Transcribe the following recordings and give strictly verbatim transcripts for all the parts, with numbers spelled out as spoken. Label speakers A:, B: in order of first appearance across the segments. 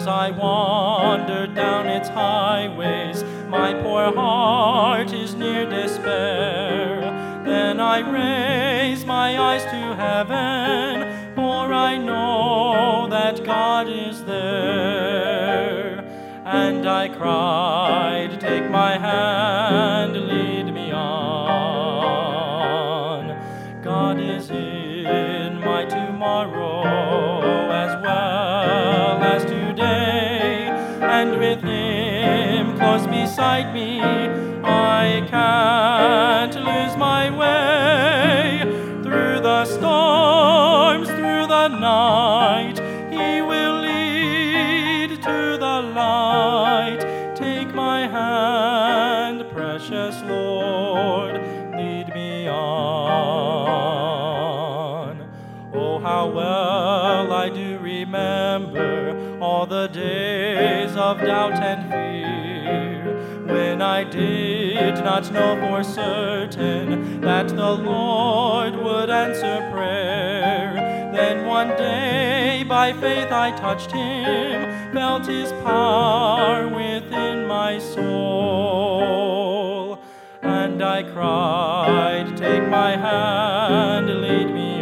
A: As I wander down its highways, my poor heart is near despair. Then I raise my eyes to heaven, for I know that God is there. And I cried, take my hand, lead me on. God is in my tomorrow as well as today, and with Him close beside me, I can't lose my way. Through the storms, through the night, He will lead to the light. Take my hand, precious Lord, lead me on. Oh, how well I do remember all the days of doubt and fear, when I did not know for certain that the Lord would answer prayer. Then one day by faith I touched Him, felt His power within my soul. And I cried, take my hand, lead me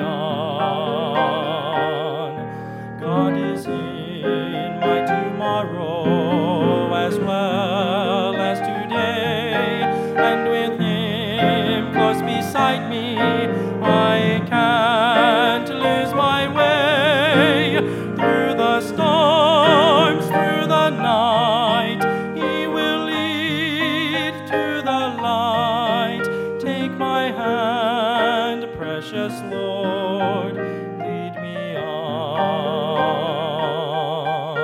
A: on. God is in my tomorrow as well as today, and with Him close beside me, I can't lose my way. Through the storms, through the night, He will lead to the light. Take my hand, precious Lord, lead me on.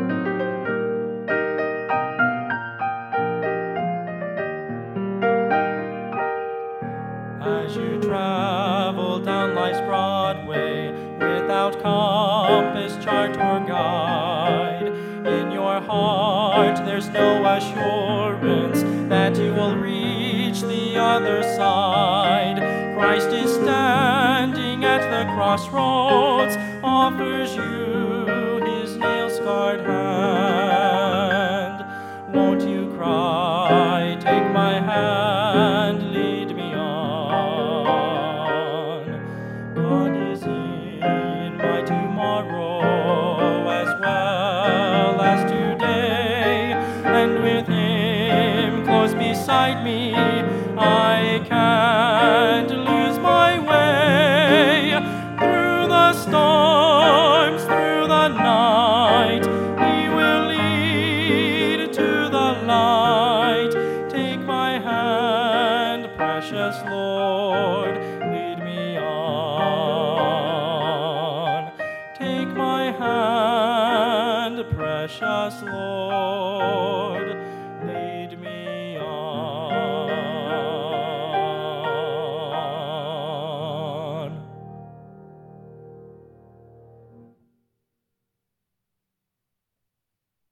A: As you travel down life's broad way, without compass, chart, or guide, in your heart there's no assurance that you will reach the other side. Christ is standing at the crossroads, offers you His nail-scarred hand. Won't you cry, take my hand, lead me on. God is in my tomorrow as well as today, and with Him close beside me, I can't lose my way. Through the storms, through the night, He will lead to the light. Take my hand, precious Lord, lead me on. Take my hand, precious Lord.